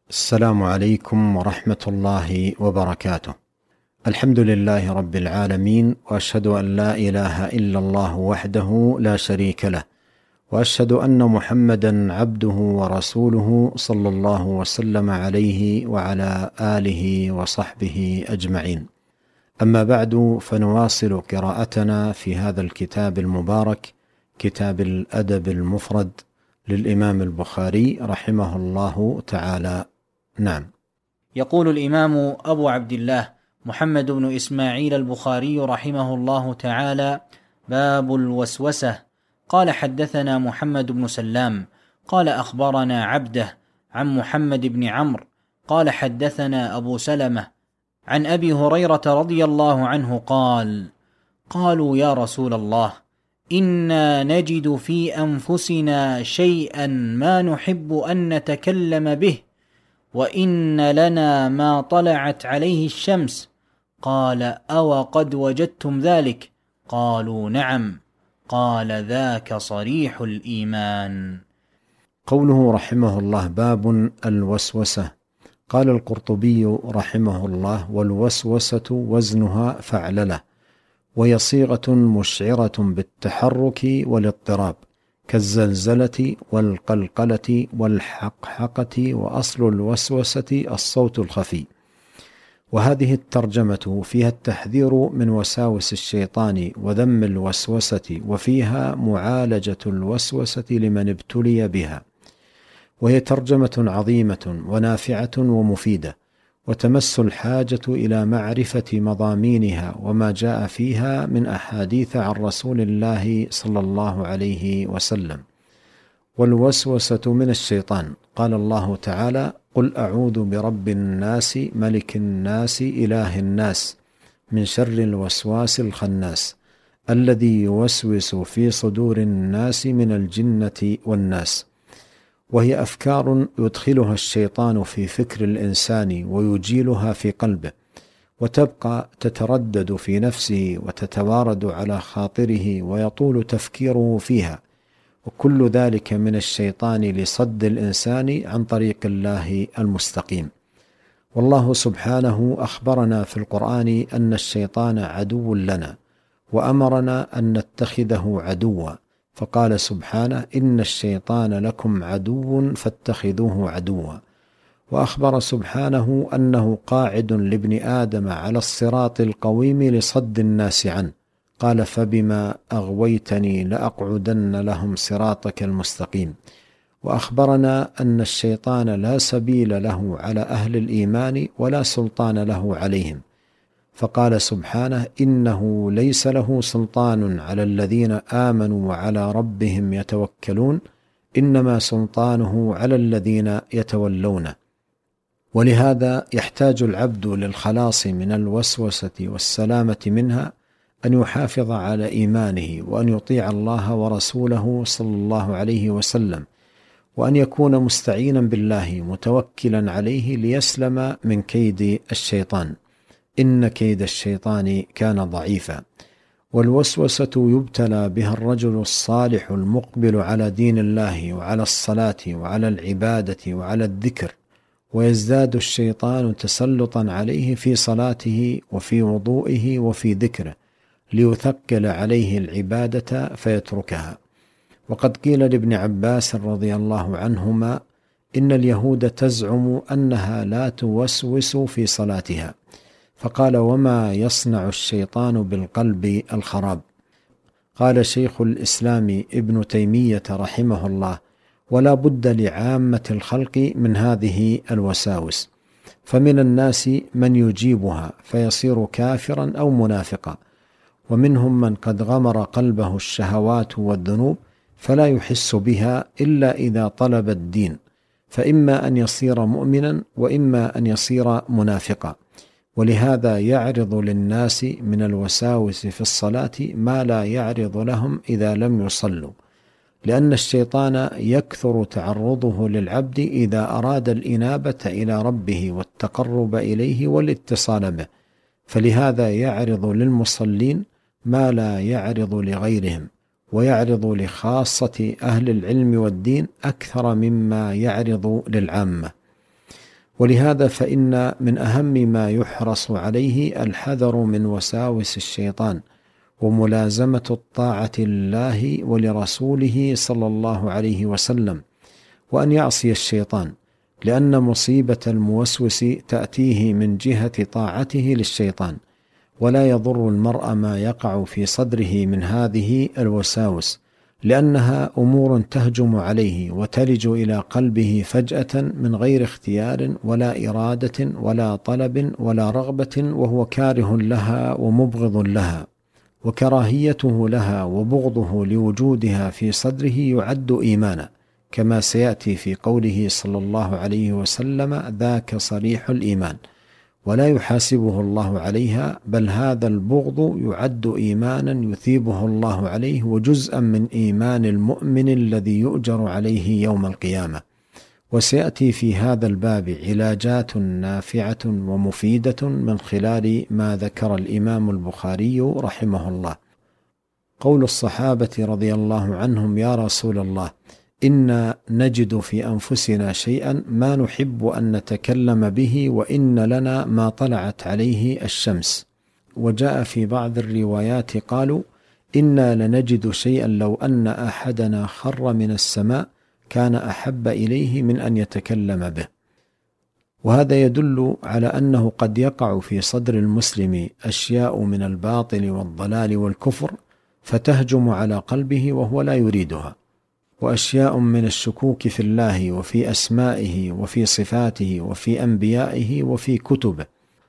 السلام عليكم ورحمة الله وبركاته. الحمد لله رب العالمين، وأشهد أن لا إله إلا الله وحده لا شريك له، وأشهد أن محمدا عبده ورسوله صلى الله وسلم عليه وعلى آله وصحبه أجمعين. أما بعد، فنواصل قراءتنا في هذا الكتاب المبارك، كتاب الأدب المفرد للإمام البخاري رحمه الله تعالى. نعم. يقول الإمام أبو عبد الله محمد بن إسماعيل البخاري رحمه الله تعالى: باب الوسوسة. قال: حدثنا محمد بن سلام قال: أخبرنا عبده عن محمد بن عمرو قال: حدثنا أبو سلمة عن أبي هريرة رضي الله عنه قال: قالوا يا رسول الله، إنا نجد في أنفسنا شيئا ما نحب أن نتكلم به، وإن لنا ما طلعت عليه الشمس. قال: أو قد وجدتم ذلك؟ قالوا: نعم. قال: ذاك صريح الإيمان. قوله رحمه الله: باب الوسوسة. قال القرطبي رحمه الله: والوسوسة وزنها فعللة، وهي صيغة مشعرة بالتحرك والاضطراب، كالزلزلة والقلقلة والحقحقة، وأصل الوسوسة الصوت الخفي. وهذه الترجمة فيها التحذير من وساوس الشيطان وذم الوسوسة، وفيها معالجة الوسوسة لمن ابتلي بها، وهي ترجمة عظيمة ونافعة ومفيدة، وتمس الحاجة إلى معرفة مضامينها وما جاء فيها من أحاديث عن رسول الله صلى الله عليه وسلم. والوسوسة من الشيطان. قال الله تعالى: قل أعوذ برب الناس ملك الناس إله الناس من شر الوسواس الخناس الذي يوسوس في صدور الناس من الجنة والناس. وهي أفكار يدخلها الشيطان في فكر الإنسان ويجيلها في قلبه، وتبقى تتردد في نفسه وتتوارد على خاطره ويطول تفكيره فيها، وكل ذلك من الشيطان لصد الإنسان عن طريق الله المستقيم. والله سبحانه أخبرنا في القرآن أن الشيطان عدو لنا، وأمرنا أن نتخذه عدوا، فقال سبحانه: إن الشيطان لكم عدو فاتخذوه عدوا. وأخبر سبحانه أنه قاعد لابن آدم على الصراط القويم لصد الناس عنه، قال: فبما أغويتني لأقعدن لهم صراطك المستقيم. وأخبرنا أن الشيطان لا سبيل له على أهل الإيمان ولا سلطان له عليهم، فقال سبحانه: إنه ليس له سلطان على الذين آمنوا وعلى ربهم يتوكلون، إنما سلطانه على الذين يتولونه. ولهذا يحتاج العبد للخلاص من الوسوسة والسلامة منها أن يحافظ على إيمانه، وأن يطيع الله ورسوله صلى الله عليه وسلم، وأن يكون مستعينا بالله متوكلا عليه ليسلم من كيد الشيطان، إن كيد الشيطان كان ضعيفا. والوسوسة يبتلى بها الرجل الصالح المقبل على دين الله وعلى الصلاة وعلى العبادة وعلى الذكر، ويزداد الشيطان تسلطا عليه في صلاته وفي وضوئه وفي ذكره، ليثقل عليه العبادة فيتركها. وقد قيل لابن عباس رضي الله عنهما: إن اليهود تزعم أنها لا توسوس في صلاتها، فقال: وما يصنع الشيطان بالقلب الخراب؟ قال شيخ الإسلام ابن تيمية رحمه الله: ولا بد لعامة الخلق من هذه الوساوس، فمن الناس من يجيبها فيصير كافرا أو منافقا، ومنهم من قد غمر قلبه الشهوات والذنوب فلا يحس بها إلا إذا طلب الدين، فإما أن يصير مؤمنا وإما أن يصير منافقا. ولهذا يعرض للناس من الوساوس في الصلاة ما لا يعرض لهم إذا لم يصلوا، لأن الشيطان يكثر تعرضه للعبد إذا أراد الإنابة إلى ربه والتقرب إليه والاتصال به، فلهذا يعرض للمصلين ما لا يعرض لغيرهم، ويعرض لخاصة أهل العلم والدين أكثر مما يعرض للعامة. ولهذا فإن من أهم ما يحرص عليه الحذر من وساوس الشيطان، وملازمة الطاعة لله ولرسوله صلى الله عليه وسلم، وأن يعصي الشيطان، لأن مصيبة الموسوس تأتيه من جهة طاعته للشيطان، ولا يضر المرء ما يقع في صدره من هذه الوساوس، لأنها أمور تهجم عليه وتلج إلى قلبه فجأة من غير اختيار ولا إرادة ولا طلب ولا رغبة، وهو كاره لها ومبغض لها، وكراهيته لها وبغضه لوجودها في صدره يعد إيمانا، كما سيأتي في قوله صلى الله عليه وسلم: ذاك صريح الإيمان، ولا يحاسبه الله عليها، بل هذا البغض يعد إيمانا يثيبه الله عليه، وجزءا من إيمان المؤمن الذي يؤجر عليه يوم القيامة. وسيأتي في هذا الباب علاجات نافعة ومفيدة من خلال ما ذكر الإمام البخاري رحمه الله. قول الصحابة رضي الله عنهم: يا رسول الله، إنا نجد في أنفسنا شيئا ما نحب أن نتكلم به، وإن لنا ما طلعت عليه الشمس. وجاء في بعض الروايات قالوا: إنا لنجد شيئا لو أن أحدنا خر من السماء كان أحب إليه من أن يتكلم به. وهذا يدل على أنه قد يقع في صدر المسلم أشياء من الباطل والضلال والكفر فتهجم على قلبه وهو لا يريدها، وأشياء من الشكوك في الله وفي أسمائه وفي صفاته وفي أنبيائه وفي كتبه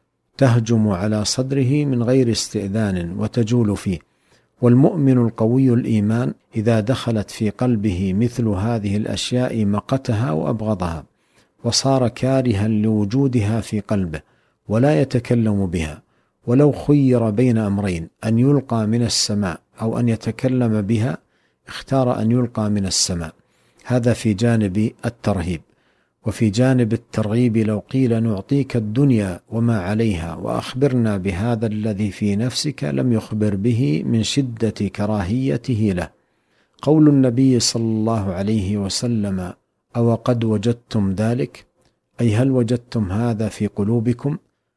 تهجم على صدره من غير استئذان وتجول فيه. والمؤمن القوي الإيمان إذا دخلت في قلبه مثل هذه الأشياء مقتها وأبغضها، وصار كارها لوجودها في قلبه ولا يتكلم بها، ولو خير بين أمرين: أن يلقى من السماء أو أن يتكلم بها، اختار أن يلقى من السماء. هذا في جانب الترهيب. وفي جانب الترغيب: لو قيل نعطيك الدنيا وما عليها وأخبرنا بهذا الذي في نفسك، لم يخبر به من شدة كراهيته له. قول النبي صلى الله عليه وسلم: أو قد وجدتم ذلك، أي هل وجدتم هذا في قلوبكم؟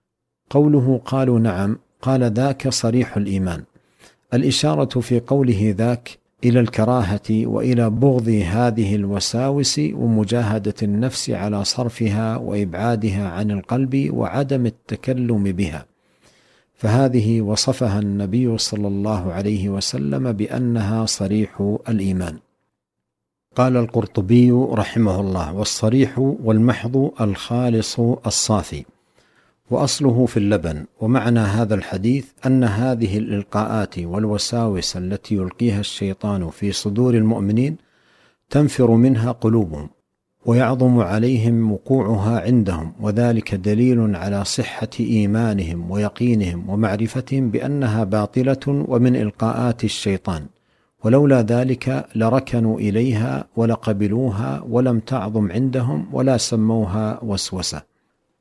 قوله قالوا نعم، قال: ذاك صريح الإيمان. الإشارة في قوله ذاك إلى الكراهة وإلى بغض هذه الوساوس ومجاهدة النفس على صرفها وإبعادها عن القلب وعدم التكلم بها، فهذه وصفها النبي صلى الله عليه وسلم بأنها صريح الإيمان. قال القرطبي رحمه الله: والصريح والمحض الخالص الصافي، وأصله في اللبن. ومعنى هذا الحديث أن هذه الإلقاءات والوساوس التي يلقيها الشيطان في صدور المؤمنين تنفر منها قلوبهم ويعظم عليهم وقوعها عندهم، وذلك دليل على صحة إيمانهم ويقينهم ومعرفتهم بأنها باطلة ومن إلقاءات الشيطان، ولولا ذلك لركنوا إليها ولقبلوها ولم تعظم عندهم ولا سموها وسوسة.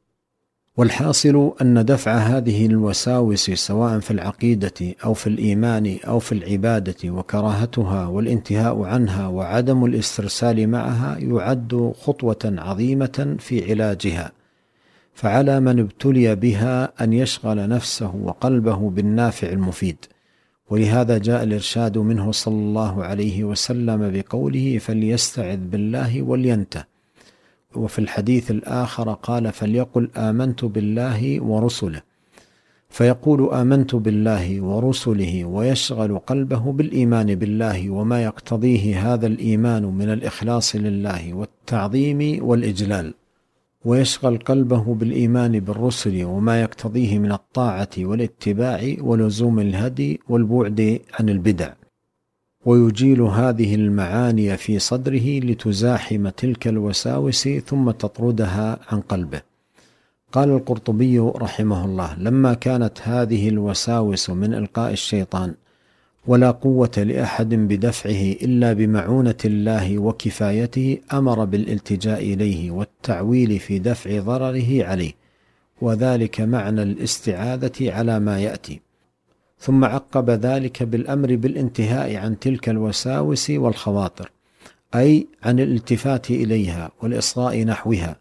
والحاصل أن دفع هذه الوساوس سواء في العقيدة أو في الإيمان أو في العبادة وكراهتها والانتهاء عنها وعدم الاسترسال معها يعد خطوة عظيمة في علاجها، فعلى من ابتلي بها أن يشغل نفسه وقلبه بالنافع المفيد. ولهذا جاء الإرشاد منه صلى الله عليه وسلم بقوله: فليستعذ بالله ولينته. وفي الحديث الآخر قال: فليقل آمنت بالله ورسله. فيقول آمنت بالله ورسله ويشغل قلبه بالإيمان بالله وما يقتضيه هذا الإيمان من الإخلاص لله والتعظيم والإجلال، ويشغل قلبه بالإيمان بالرسل وما يقتضيه من الطاعة والاتباع ولزوم الهدي والبعد عن البدع، ويجيل هذه المعاني في صدره لتزاحم تلك الوساوس ثم تطردها عن قلبه. قال القرطبي رحمه الله: لما كانت هذه الوساوس من إلقاء الشيطان ولا قوة لأحد بدفعه إلا بمعونة الله وكفايته، أمر بالالتجاء إليه والتعويل في دفع ضرره عليه، وذلك معنى الاستعاذة على ما يأتي. ثم عقب ذلك بالأمر بالانتهاء عن تلك الوساوس والخواطر، أي عن الالتفات إليها والإصغاء نحوها،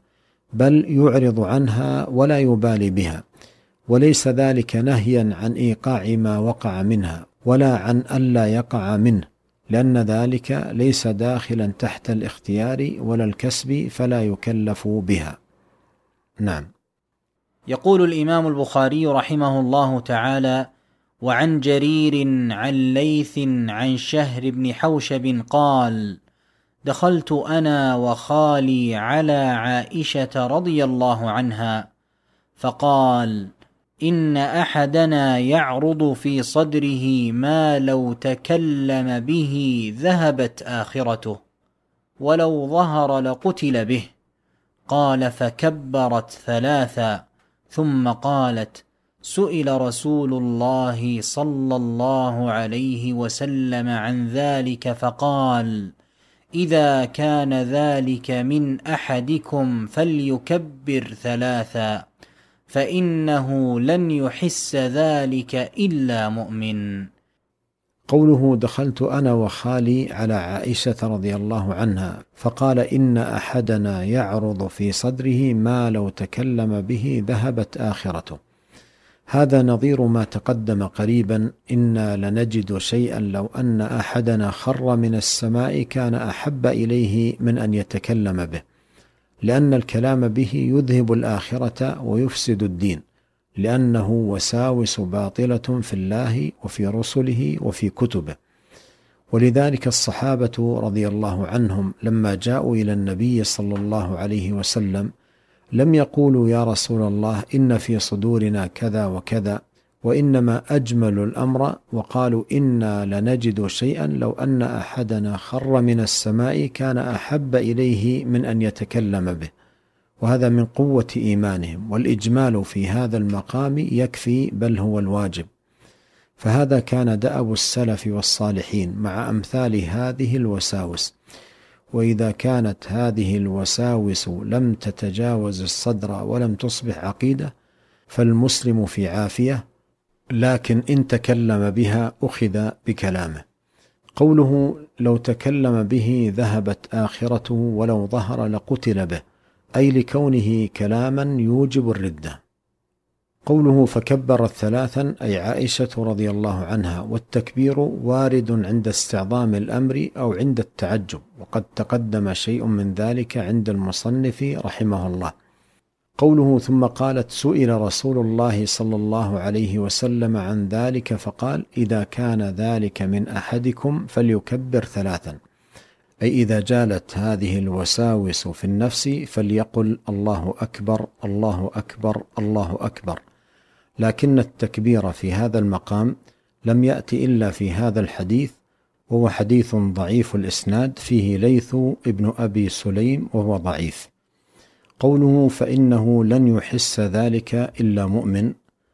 بل يعرض عنها ولا يبالي بها، وليس ذلك نهيا عن إيقاع ما وقع منها ولا عن ألا يقع منه، لأن ذلك ليس داخلا تحت الاختيار ولا الكسب فلا يكلف بها. نعم. يقول الإمام البخاري رحمه الله تعالى: وعن جرير عن ليث عن شهر بن حوشب قال: دخلت أنا وخالي على عائشة رضي الله عنها فقال: إن أحدنا يعرض في صدره ما لو تكلم به ذهبت آخرته ولو ظهر لقتل به. قال: فكبرت ثلاثا ثم قالت: سئل رسول الله صلى الله عليه وسلم عن ذلك فقال: إذا كان ذلك من أحدكم فليكبر ثلاثا فإنه لن يحس ذلك إلا مؤمن. قوله: دخلت أنا وخالي على عائشة رضي الله عنها فقال: إن أحدنا يعرض في صدره ما لو تكلم به ذهبت آخرته. هذا نظير ما تقدم قريبا: إنا لنجد شيئا لو أن أحدنا خر من السماء كان أحب إليه من أن يتكلم به، لأن الكلام به يذهب الآخرة ويفسد الدين، لأنه وساوس باطلة في الله وفي رسله وفي كتبه. ولذلك الصحابة رضي الله عنهم لما جاءوا إلى النبي صلى الله عليه وسلم لم يقولوا: يا رسول الله إن في صدورنا كذا وكذا، وإنما أجملوا الأمر وقالوا: إنا لنجد شيئا لو أن أحدنا خر من السماء كان أحب إليه من أن يتكلم به. وهذا من قوة إيمانهم، والإجمال في هذا المقام يكفي بل هو الواجب. فهذا كان دأب السلف والصالحين مع أمثال هذه الوساوس. وإذا كانت هذه الوساوس لم تتجاوز الصدر ولم تصبح عقيدة فالمسلم في عافية، لكن إن تكلم بها أخذ بكلامه. قوله: لو تكلم به ذهبت آخرته ولو ظهر لقتل به، أي لكونه كلاما يوجب الردة. قوله: فكبرت ثلاثا، أي عائشة رضي الله عنها، والتكبير وارد عند استعظام الأمر أو عند التعجب، وقد تقدم شيء من ذلك عند المصنف رحمه الله. قوله: ثم قالت: سئل رسول الله صلى الله عليه وسلم عن ذلك فقال: إذا كان ذلك من أحدكم فليكبر ثلاثا، أي إذا جالت هذه الوساوس في النفس فليقل: الله أكبر الله أكبر الله أكبر. لكن التكبير في هذا المقام لم يأتي إلا في هذا الحديث، وهو حديث ضعيف الإسناد فيه ليث ابن أبي سليم وهو ضعيف. قوله: فإنه لن يحس ذلك إلا مؤمن،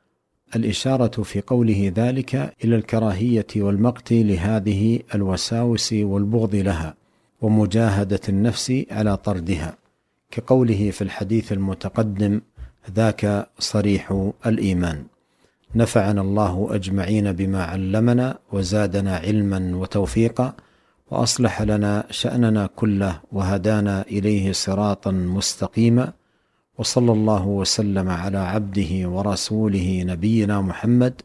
الإشارة في قوله ذلك إلى الكراهية والمقت لهذه الوساوس والبغض لها ومجاهدة النفس على طردها، كقوله في الحديث المتقدم: ذاك صريح الإيمان. نفعنا الله أجمعين بما علمنا وزادنا علما وتوفيقا، وأصلح لنا شأننا كله وهدانا إليه صراطا مستقيما، وصلى الله وسلم على عبده ورسوله نبينا محمد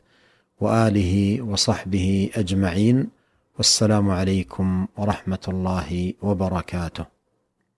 وآله وصحبه أجمعين، والسلام عليكم ورحمة الله وبركاته.